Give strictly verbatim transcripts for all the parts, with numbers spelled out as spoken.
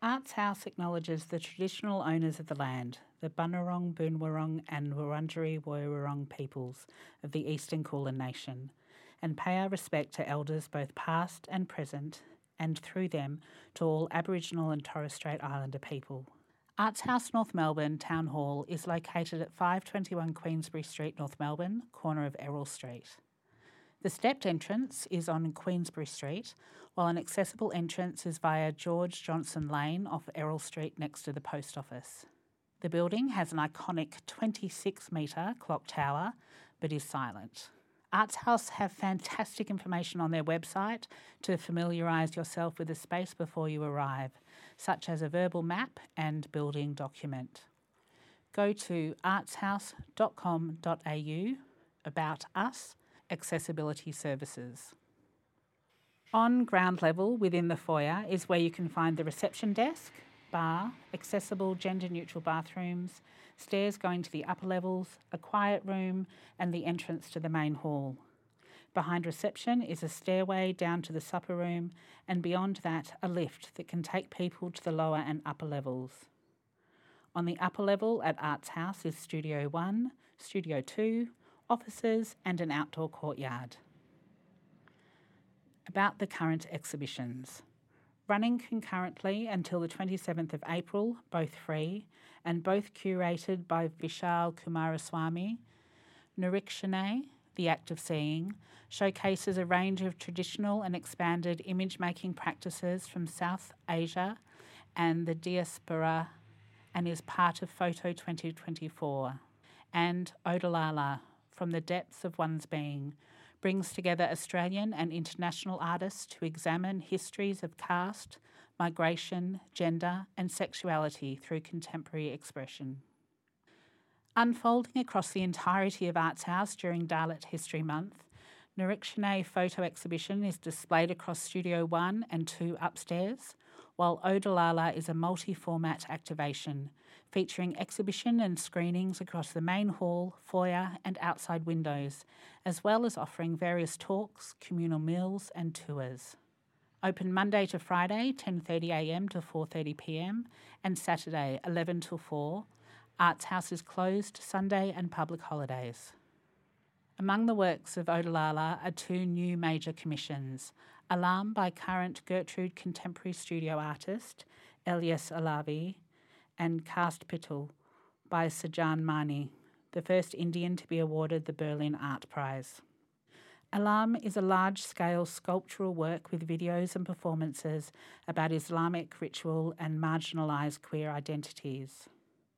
Arts House acknowledges the traditional owners of the land, the Bunurong, Boonwurrung and Wurundjeri Woiwurrung peoples of the Eastern Kulin Nation, and pay our respect to elders both past and present, and through them to all Aboriginal and Torres Strait Islander people. Arts House North Melbourne Town Hall is located at five twenty-one Queensbury Street, North Melbourne, corner of Errol Street. The stepped entrance is on Queensbury Street, while an accessible entrance is via George Johnson Lane off Errol Street next to the post office. The building has an iconic twenty-six metre clock tower, but is silent. Arts House have fantastic information on their website to familiarise yourself with the space before you arrive, such as a verbal map and building document. Go to artshouse dot com dot a u, About Us, Accessibility Services. On ground level within the foyer is where you can find the reception desk, bar, accessible gender-neutral bathrooms, stairs going to the upper levels, a quiet room and the entrance to the main hall. Behind reception is a stairway down to the supper room, and beyond that a lift that can take people to the lower and upper levels. On the upper level at Arts House is Studio one, Studio two, offices and an outdoor courtyard. About the current exhibitions. Running concurrently until the twenty-seventh of April, both free, and both curated by Vishal Kumaraswamy, Nirikshane, The Act of Seeing, showcases a range of traditional and expanded image-making practices from South Asia and the diaspora, and is part of Photo twenty twenty-four. And Odalala, From the Depths of One's Being, brings together Australian and international artists to examine histories of caste, migration, gender and sexuality through contemporary expression. Unfolding across the entirety of Arts House during Dalit History Month, Nirikshane photo exhibition is displayed across Studio one and two upstairs, while Odalala is a multi-format activation featuring exhibition and screenings across the main hall, foyer and outside windows, as well as offering various talks, communal meals and tours. Open Monday to Friday, ten thirty a m to four thirty p m, and Saturday, eleven till four. Arts House is closed Sunday and public holidays. Among the works of Odalala are two new major commissions, Alarm by current Gertrude contemporary studio artist Elias Alavi and Cast Pitul by Sajan Mani, the first Indian to be awarded the Berlin Art Prize. Alarm is a large-scale sculptural work with videos and performances about Islamic ritual and marginalised queer identities.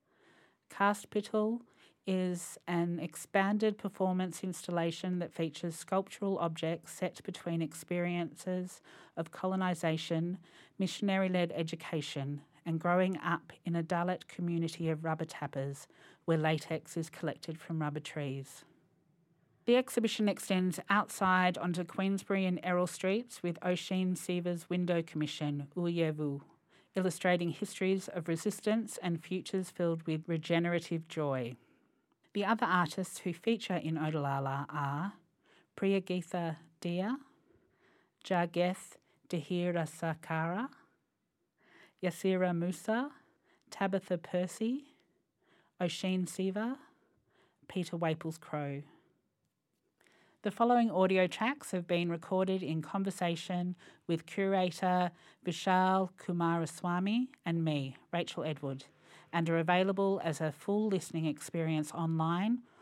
Cast Pitul is an expanded performance installation that features sculptural objects set between experiences of colonisation, missionary-led education, and growing up in a Dalit community of rubber tappers where latex is collected from rubber trees. The exhibition extends outside onto Queensbury and Errol Streets with Oisin Siva's window commission, Uyevu, illustrating histories of resistance and futures filled with regenerative joy. The other artists who feature in Odalala are Priyageetha Dia, Jargeth Dehira Sakara, Yasira Musa, Tabitha Percy, Oisin Siva, Peter Waples Crow. The following audio tracks have been recorded in conversation with curator Vishal Kumaraswamy and me, Rachel Edward, and are available as a full listening experience online